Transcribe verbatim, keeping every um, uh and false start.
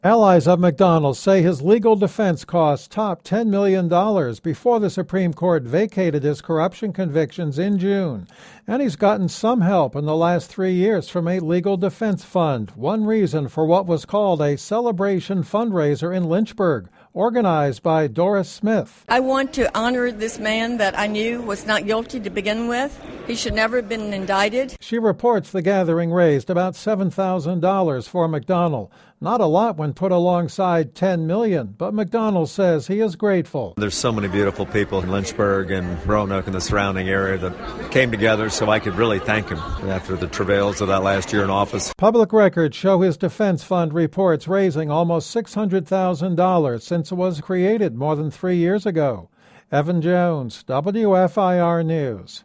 Allies of McDonald say his legal defense costs topped ten million dollars before the Supreme Court vacated his corruption convictions in June. And he's gotten some help in the last three years from a legal defense fund, one reason for what was called a celebration fundraiser in Lynchburg, organized by Doris Smith. I want to honor this man that I knew was not guilty to begin with. He should never have been indicted. She reports the gathering raised about seven thousand dollars for McDonald. Not a lot when put alongside ten million dollars, but McDonald says he is grateful. There's so many beautiful people in Lynchburg and Roanoke and the surrounding area that came together so I could really thank him after the travails of that last year in office. Public records show his defense fund reports raising almost six hundred thousand dollars since it was created more than three years ago. Evan Jones, W F I R News.